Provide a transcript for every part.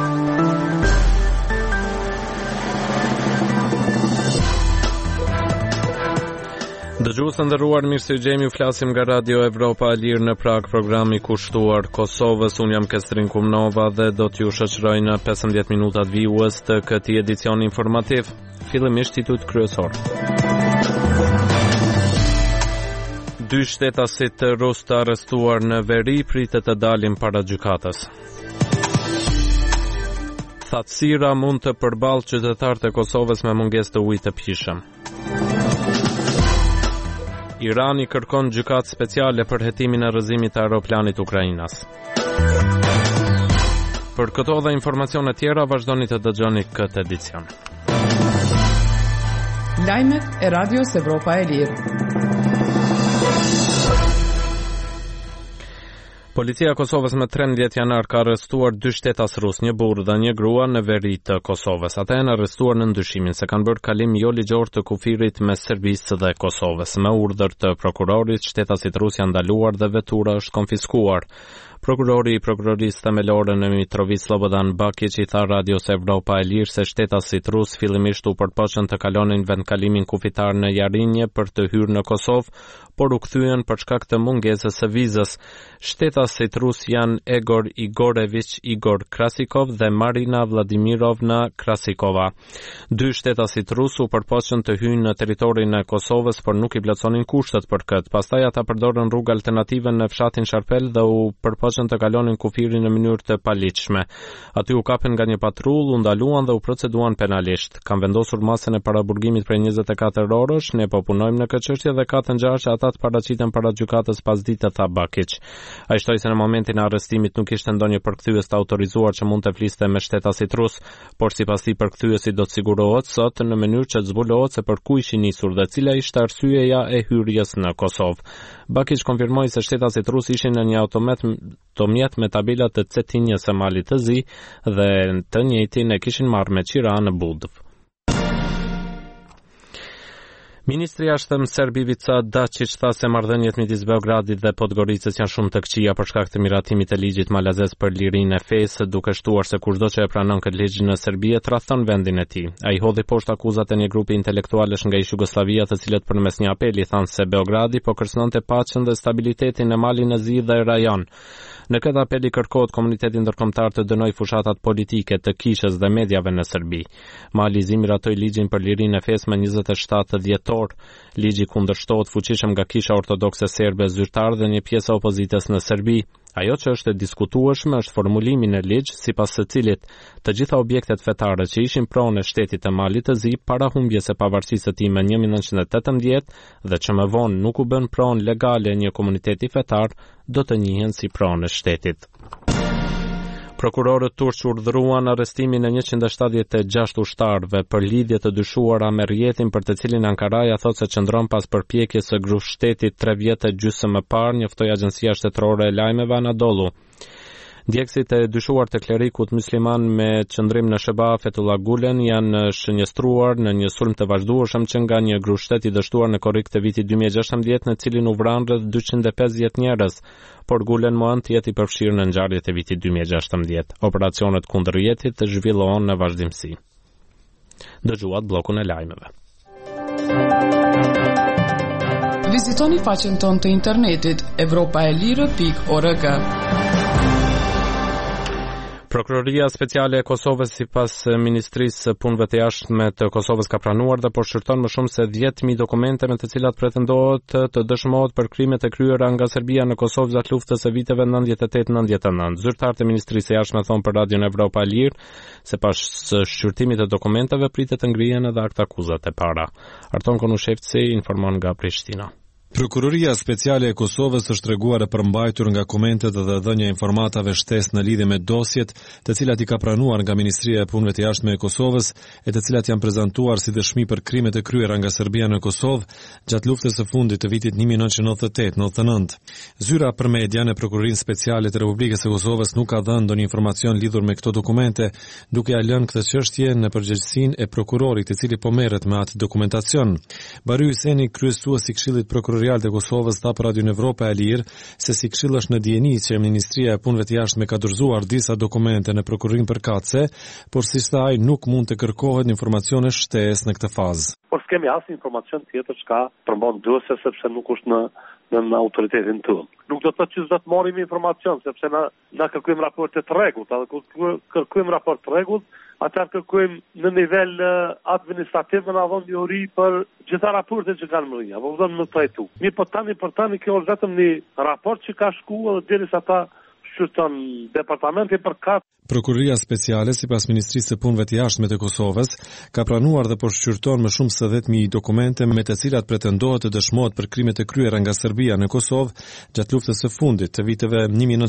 Dëgjues të nderuar, mirë se jemi, flasim nga Radio Evropa e Lirë në Prag, programi kushtuar Kosovës. Unë jam Kestrin Kumnova dhe do t'ju shoqëroj në 15 minutat vijues të këtij edicioni informativ. Fillimisht titujt kryesor. 2 shtetasit rus të arrestuar në veri pritet të dalin para gjykatës. Thatësira mund të përballë qytetarët e Kosovës me mungesë të ujit të pijshëm. Irani kërkon gjykatë speciale për hetimin e rrëzimit të aeroplanit ukrainas. Për këto dhe informacione tjera vazhdoni të dëgjoni këtë edicion. Lajmet e Radios Evropa e Lirë. Policia e Kosovës me 13 janar ka arrestuar 2 shtetas rus, një burr dhe një grua në veri të Kosovës. Ata janë arrestuar në ndyshimin se kanë bërë kalim jo ligjor të kufirit mes Serbisë dhe Kosovës. Me urdhër të prokurorit, shtetasit rus janë ndaluar dhe vetura është konfiskuar. Prokurori i prokurorisë themelore në Mitrovic Slobodan Bakić i tha Radios Evropa e Lirë se shtetasit rus fillimisht u përpoqën të kalonin vendkalimin kufitar në Jarinje për të hyrë në Kosovë, por u kthyen për shkak të mungesës së vizës. Shtetasit rus janë Egor Igorevich Igor Krasikov dhe Marina Vladimirovna Krasikova. 2 shtetasit rus u përpoqën të hyjnë në territorin e Kosovës, por nuk i plotësonin kushtet për këtë. Pastaj ata përdorën rrugë alternative në fshatin Sharpel dhe u përpoqën të kalonin kufirin në mënyrë të paligjshme. Aty u kapën nga një patrull, u ndaluan dhe u proceduan penalisht. Kanë vendosur masën e paraburgimit prej 24 orësh, ne po punojmë në këtë çështje dhe ka të ngjarë që ata të paraqiten para gjykatës pas ditë, tha Bakić. Ai shtoi se në momentin e arrestimit nuk ishte ndonjë përkthyes të autorizuar që mund të fliste me shtetasit rus, por sipas tij përkthyesi do të sigurohet sot në mënyrë që të zbulohet se për ku ishin nisur dhe cila ishte arsyeja e hyrjes në Kosovë. Bakić konfirmoi se shtetasit rus ishin në një automjet me tabela të Cetinjes së Malit të Zi dhe të njëjtin e kishin marrë me qira në Budv. Ministri i Jashtëm serb Ivica Dačić tha se marrëdhëniet midis Beogradit dhe Podgoricës janë shumë të këqija për shkak të miratimit të ligjit malazez për lirinë e fesë, duke shtuar se kushdo që e pranon këtë ligj në Serbi e tradhton vendin e tij. Ai hodhi poshtë akuzat e një grupi intelektualësh nga Jugoslavia, të cilët përmes një apeli thanë se Beogradi po kërcënonte paqen dhe stabilitetin në Malin e Zi dhe rajon. Në këtë apel i kërkohet komunitetit ndërkombëtar të dënojë fushatat politike të kishës dhe mediave në Serbi. Mali i Zi miratoi ligjin për lirinë e fesë me 27 dhjetor. Ligji kundërshtohet fuqishëm nga Kisha Ortodokse Serbe zyrtar dhe një pjesë e opozitës në Serbi. Ajo që është e diskutueshme është formulimi në ligj sipas së cilit të gjitha objektet fetare që ishin pronë e shtetit të Malit të Zi para humbjes së pavarësisë së tij në 1918 dhe që më vonë nuk u bën pronë legale një komuniteti fetar, do të njihen si pronë e shtetit. Prokurorët turq urdhëruan arrestimin e 176 ushtarëve për lidhje të dyshuara me rrjetin për të cilin Ankaraja thotë se qëndron pas përpjekjes së grup-shtetit 3 vjet e gjysmë më parë, njoftoi agjencia shtetërore e lajmeve Anadolu. Djegësit e dyshuar të klerikut musliman me qëndrim në Sheba, Fethullah Gulen, janë shënjestruar në një sulm të vazhdueshëm që nga një grushtet i dështuar në korrik të vitit 2016 në cilin u vranë rreth 250 njerëz, por Gulen mohon të jetë i përfshirë në ngjarjet e vitit 2016. Operacionet kundër rrjetit të zhvillohen në vazhdimsi. Dëgjuat bllokun e lajmeve. Vizitoni faqen tonë të internetit evropaelire.org. Prokuroria speciale e Kosovës sipas Ministrisë së Punëve të Jashtme të Kosovës ka pranuar dhe po shërton më shumë se 10.000 dokumente me të cilat pretendohet të dëshmohet për krimet e kryera nga Serbia në Kosovë gjatë luftës së viteve 98-99. Zyrtarët e Ministrisë së Jashtme thonë për Radion Evropa e Lirë se pas shqyrtimit të dokumenteve pritet të ngrihen edhe akt akuzat e para. Arton Konushevci informon nga Prishtina. Prokuroria speciale e Kosovës është treguar e përmbajtur nga komentet dhe dhënia informatave shtesë në lidhje me dosjet, të cilat i ka pranuar nga Ministria e Punëve të Jashtme e Kosovës e të cilat janë prezantuar si dëshmi për krimet e kryera nga Serbia në Kosovë gjatë luftës së fundit të vitit 1998-99. Zyra për media në Prokurorinë Speciale të Republikës së Kosovës nuk ka dhënë ndonjë informacion lidhur me këto dokumente, duke ia lënë këtë çështje në përgjegjësinë e prokurorit, i cili po merret me atë dokumentacion. Bary Hyseni, kryesuesi i Këshillit Prokurorisë Territorial të Kosovës tha për Radion Evropa e Lirë se si Këshilli është në dijeni që Ministria e Punëve të Jashtme ka dorëzuar disa dokumente në prokurorinë përkatëse, por si tha ai nuk mund të kërkohet informacione shtesë në këtë fazë. Por s'kemi asnjë informacion tjetër çka përmban dosje sepse nuk është në autoritetin tonë. Nuk do të thotë që do të marrim informacion sepse na kërkojmë raporte të rregullt, kur kërkojmë raport të rregullt, atëherë kërkojmë në nivel administrativ në avon një uri për gjitha raportet që kanë mërënja, apo vëdhëm në trajtu. Mirë po tani kjo është vetëm një raport që ka shku edhe derisa ata shqyrton departamenti për katë. Prokuroria speciale, sipas Ministrisë së Punëve të Jashtme të Kosovës, ka pranuar dhe po shqyrton më shumë se 10.000 dokumente me të cilat pretendohet të dëshmohet për krimet e kryera nga Serbia në Kosovë gjatë luftës së fundit të viteve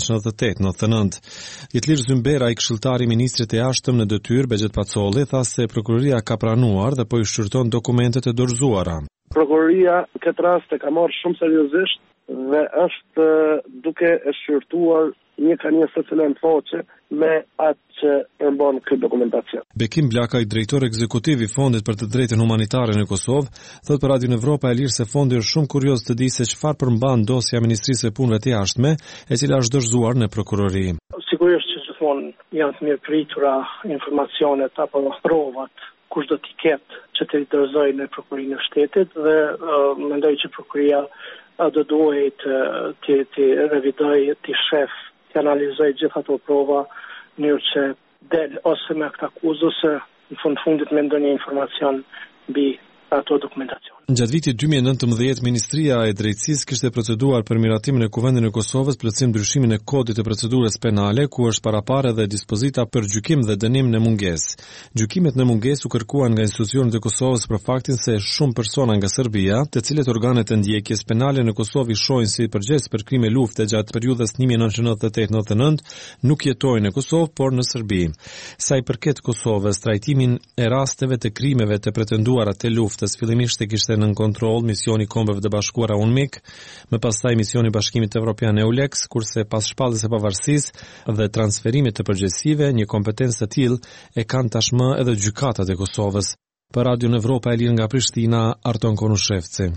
1998-99. Jetlir Zymbera, i këshilltari i ministrit të Jashtëm në detyrë Bexhet Pacolli, tha se prokuroria ka pranuar dhe po i shqyrton dokumentet e dorëzuara. Prokuroria këtë rast e ka marrë shumë seriozisht dhe është duke e shqyrtuar një se cilën faqe me atë që përmban këtë dokumentacion. Bekim Blakaj, drejtor ekzekutiv i Fondit për të drejtën humanitare në Kosovë, thot për Radion Evropa e Lirë se fondi është shumë kurioz të di se çfarë përmban dosja e Ministrisë së Punëve të Jashtme, e cila është dorëzuar në prokurori. Sigurisht që gjithmonë janë të mirë pritura informacionet apo provat kush do t'i ketë që të dorëzojë në Prokurorinë e Shtetit dhe mendoj që prokuria do duhet të revidoj, të shef, të analizoj gjitha ato prova në mënyrë që del ose me këtë akuzë ose në fundit me ndonjë informacion mbi ato dokumentacion. Gjatë vitit 2019, Ministria e Drejtësisë kishte proceduar për miratimin e Kuvendit të Kosovës plotësim ndryshimin e kodit të procedurës penale, ku është parapare dhe dispozita për gjykim dhe dënim në mungesë. Gjykimet në mungesë u kërkuan nga institucionet e Kosovës për faktin se shumë persona nga Serbia, të cilët organet e ndjekjes penale në Kosovë shohin si përgjegjës për krime lufte gjatë periudhës 1998-99, nuk jetojnë në Kosovë, por në Serbi. Sa i përket Kosovës, trajtimin e rasteve të krimeve të pretenduara të luftës fillimisht e kishte nën kontroll misioni Kombeve të Bashkuara UNMIK, më pastaj misioni Bashkimit Evropian EULEX, kurse pas shpalljes së pavarësisë dhe transferimit të përgjegjësive, një kompetencë të tillë e kanë tashmë edhe gjykatat e Kosovës. Për Radion Evropa e Lirë nga Prishtina, Arton Konushevci.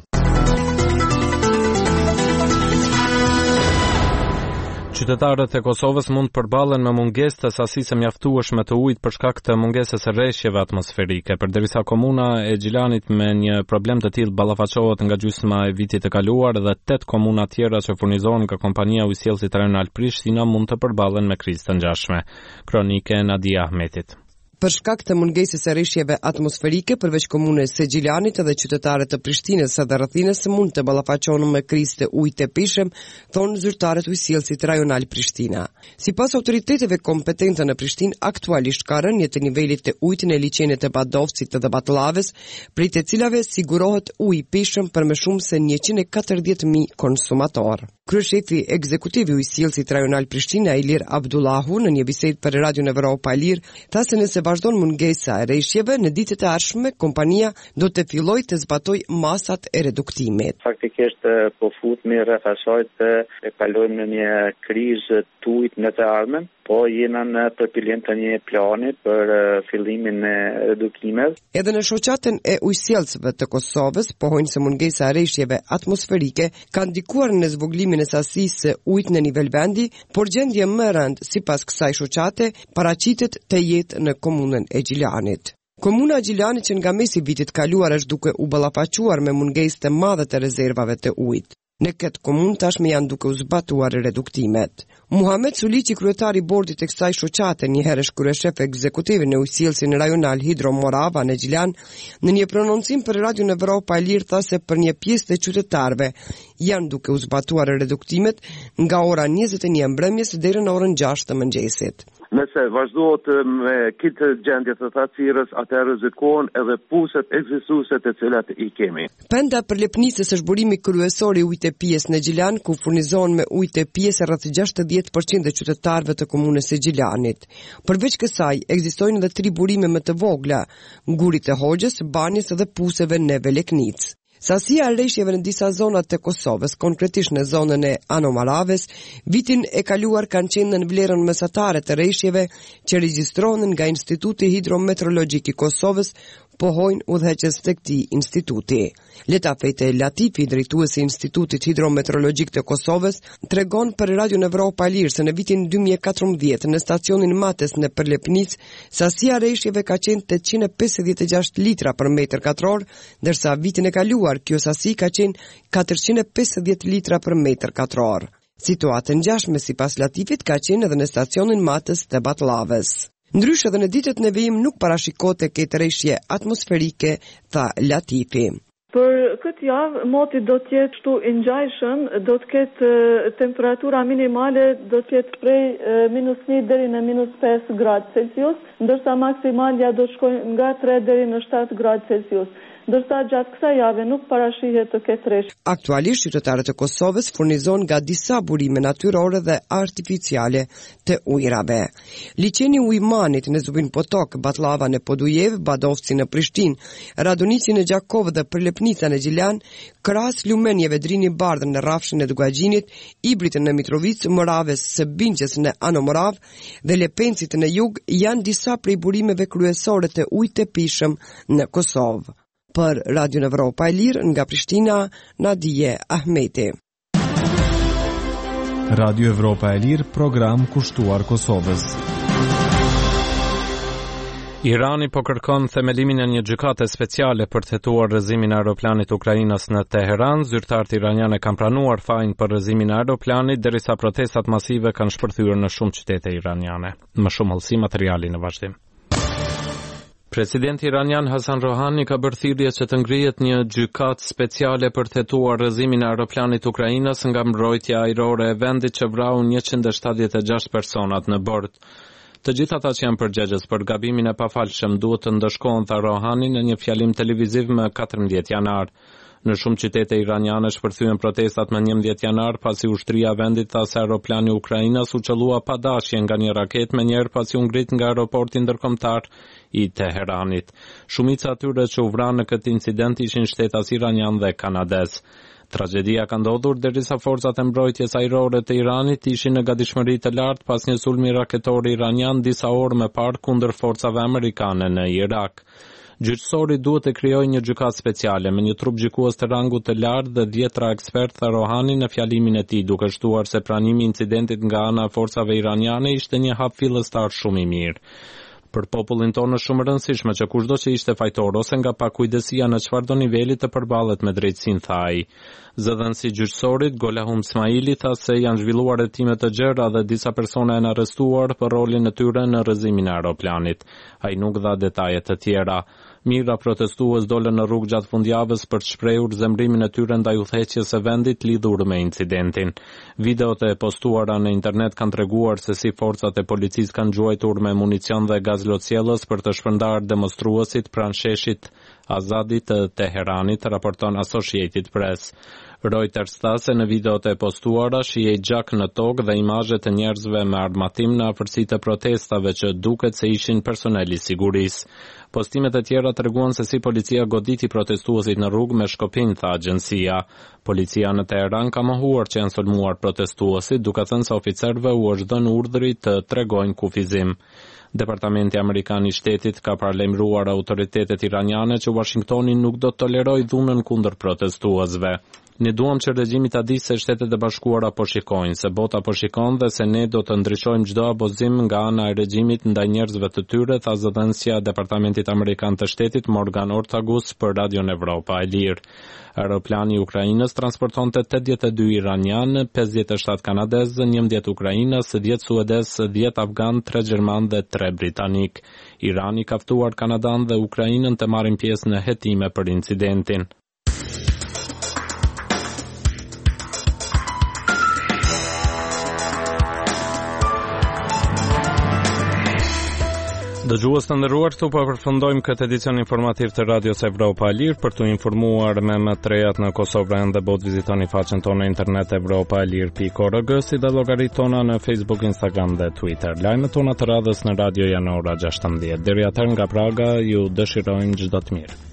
Qytetarët e Kosovës mund të përballen me mungesë të sasisë mjaftueshme të ujit për shkak të mungesës së rreshjeve atmosferike. Përderisa komuna e Gjilanit me një problem të tillë ballafaqohet nga gjysma e vitit të kaluar dhe 8 komuna tjera që furnizohen nga kompania ujësjellësit rajonal Prishtina mund të përballen me krizë të ngjashme. Kronike Nadia Ahmetit. Për shkak të mungesës së rreshjeve atmosferike, përveç komunës së Gjilanit edhe qytetarët të Prishtinës dhe rrethines mund të ballafaqohen me krizë të ujit të pishëm, thonë zyrtarët ujësjellësit rajonal Prishtina. Sipas autoriteteve kompetente në Prishtinë, aktualisht ka rënje të nivelit të ujit në liçenet e Badovcit dhe Batlllavës, prej të cilave sigurohet ujë i pishëm për më shumë se 140.000 konsumatorë. Kryeshefi ekzekutiv i ujësjellësit rajonal Prishtina, Ilir Abdullahu, në një bisedë për Radion Evropa e Lirë, tha se nëse vazhdon mungesa e rreshjeve, në ditët e ardhshme kompania do të fillojë të zbatojë masat e reduktimit. Faktikisht po futemi rreth asaj të kalojmë në një krizë të ujit në të ardhmen, po jena në përpilim të një plani për fillimin e redukimeve. Edhe në shoqatën e ujësjellësve të Kosovës, pohojnë se mungesa e rreshjeve atmosferike ka ndikuar në zvoglimin e sasisë së ujit në nivel vendi, por gjendje më e rëndë sipas kësaj shoqate paraqitet të jetë në komunën e Gjilanit. Komuna e Gjilanit që nga mesi vitit kaluar është duke u ballafaquar me mungesë të madhe të rezervave të ujit. Në këtë komunë tashmë janë duke u zbatuar reduktimet. Muhamet Suliqi, kryetari i bordit të kësaj shoqate, një herësh kryeshef ekzekutiv në ujësjellësin rajonal Hidro Morava në Gjilan, në një prononcim për Radion Evropa e Lirë tha se për një pjesë të qytetarëve janë duke u zbatuar reduktimet nga ora 21 mbrëmjes deri në orën 6 të mëngjesit. Nëse vazhdohet me këtë gjendje të thatësirës, atë rrezikohen edhe puset ekzistuese të cilat i kemi. Penda për Lepnisës është burimi kryesor i ujit të pijes në Gjilan, ku furnizohen me ujë të pijes rreth 60% e qytetarëve të komunës së Gjilanit. Përveç kësaj, ekzistojnë edhe 3 burime më të vogla: Ngurit të Hoxhës, Banjës dhe Puseve në Veleknicë. Sasia e rreshjeve në disa zonat të Kosovës, konkretisht në zonën e Anomaraves, vitin e kaluar kanë qenë në vlerën mesatare të rreshjeve që regjistrohen nga Instituti Hidrometeorologjik i Kosovës, pohojnë udhëheqës të këtij instituti. Letafete Latifi, drejtuesi i Institutit Hidrometeorologjik të Kosovës, tregon për Radio Evropa e Lirë se në vitin 2014 në stacionin Mates në Përlepnis, sasia rreshjeve ka qenë 856 litra për metër katror, ndërsa vitin e kaluar kjo sasi ka qenë 450 litra për metër katror. Situata ngjashme sipas Latifit ka qenë edhe në stacionin Mates të Batllavës. Ndryshe edhe në ditët në vijim nuk parashikote këtë rreshje atmosferike, tha Latifi. Për këtë javë, moti do të jetë kështu i ngjajshëm, do të ketë temperatura minimale do të jetë prej -1 deri në -5 gradë Celsius, ndërsa maksimalja do të shkojë nga 3 deri në 7 gradë Celsius. Ndërsa gjatë kësaj jave nuk parashihet të ketë rreshje. Aktualisht qytetarët e Kosovës furnizon nga disa burime natyrore dhe artificiale të ujrave. Liçeni Ujmanit në Zubin Potok, Batllava në Podujev, Badovci në Prishtinë, Radonici në Gjakov dhe Përlepnica në Gjilan, Kras, Lumenjeve, Drini Bardhë në Rrafshin e Dugagjinit, Ibrit në Mitrovic, Moraves së Binqës në Anomorav dhe Lepencit në Jug janë disa prej burimeve kryesore të ujit të pishëm në Kosovë. Për Radio Evropa e Lirë nga Prishtina, Nadije Ahmeti. Radio Evropa e Lirë, program kushtuar Kosovës. Irani po kërkon themelimin e një gjykate speciale për të hetuar rrëzimin e aeroplanit Ukrainës në Teheran. Zyrtarët iranianë kanë pranuar fajin për rrëzimin e aeroplanit, derisa protestat masive kanë shpërthyer në shumë qytete iraniane. Më shumë hollësi materiali në vazhdim. Presidenti iranian Hasan Rohani ka bërë thirrje që të ngrihet një gjykatë speciale për të hetuar rrëzimin e aeroplanit Ukrainës nga mbrojtja ajrore e vendit që vrau 176 personat në bord. Të gjithë ata që janë përgjegjës për gabimin e pafalshëm duhet të ndëshkohen, tha Rohani në një fjalim televiziv më 14 janar. Në shumë qytete iraniane shpërthyen protestat më 11 janar pasi ushtria vendit tha se aeroplani Ukrainës u qellua pa dashje nga një raketë më njëherë pasi u ngrit nga aeroporti ndërkombëtar i Teheranit. Shumica atyre që u vranë në këtë incident ishin shtetas iranian dhe kanadez. Tragedia ka ndodhur derisa forcat e mbrojtjes ajrore të Iranit ishin në gatishmëri të lartë pas një sulmi raketor iranian disa orë më parë kundër forcave amerikane në Irak. Gjyqësori duhet të krijojë një gjykatë speciale me një trup gjykues të rangut të lartë dhe 10 ekspertë, tha Rohani në fjalimin e tij, duke shtuar se pranimi i incidentit nga ana e forcave iraniane ishte një hap fillestar shumë i mirë. Për popullin tonë është shumë rëndësishme që kushdo që ishte fajtor ose nga pakujdesia në çfarëdo niveli të përballet me drejtësinë, tha ai. Zëdhënësi i gjyqësorit Golahum Smaili tha se janë zhvilluar hetime të gjera dhe disa persona janë arrestuar për rolin e tyre në rrëzimin e aeroplanit. Ai nuk dha detaje të tjera. Mijëra protestues dolën në rrugë gjatë fundjavës për të shprehur zemrimin e tyre ndaj udhëheqjes së vendit lidhur me incidentin. Videot e postuara në internet kanë treguar se si forcat e policisë kanë gjuajtur me municion dhe gaz lotësiellës për të shpërndarë demonstruesit pranë sheshit Azadit të Teheranit, raporton Associated Press. Reuters tha se në videot e postuara shihej gjak në tokë dhe imazhe të njerëzve me armatim në afërsi të protestave që duket se ishin personeli sigurisë. Postimet e tjera treguan se si policia goditi protestuesit në rrugë me shkopinj, tha agjencia. Policia në Teheran ka mohuar që janë sulmuar protestuesit, duke thënë se oficerëve u është dhënë urdhri të tregojnë kufizim. Departamenti Amerikan i Shtetit ka paralajmëruar autoritetet iraniane që Washingtoni nuk do të tolerojë dhunën kundër protestuesve. Ne duam që regjimi ta di se Shtetet e Bashkuara po shikojnë, se bota po shikon dhe se ne do të ndryshojmë çdo abuzim nga ana e regjimit ndaj njerëzve të tyre, tha zëdhënësia e Departamentit Amerikan të Shtetit Morgan Ortagus për Radio Evropa e Lirë. Aeroplani i Ukrainës transportonte 82 iranian, 57 kanadez, 11 ukrainës, 10 suedez, 10 afgan, 3 gjerman dhe 3 britanik. Irani ka ftuar Kanadan dhe Ukrainën të marrin pjesë në hetime për incidentin. Dëgjues të nderuar, këtu po përfundojmë këtë edicion informativ të Radios Evropa e Lirë. Për të informuar me më të rejat në Kosovë dhe botë, vizitoni faqen tonë në internet europaelir.org, si dhe llogaritë tona në Facebook, Instagram dhe Twitter. Lajmet tona të radhës në radio janë ora 16. Deri atëherë nga Praga ju dëshirojmë çdo të mirë.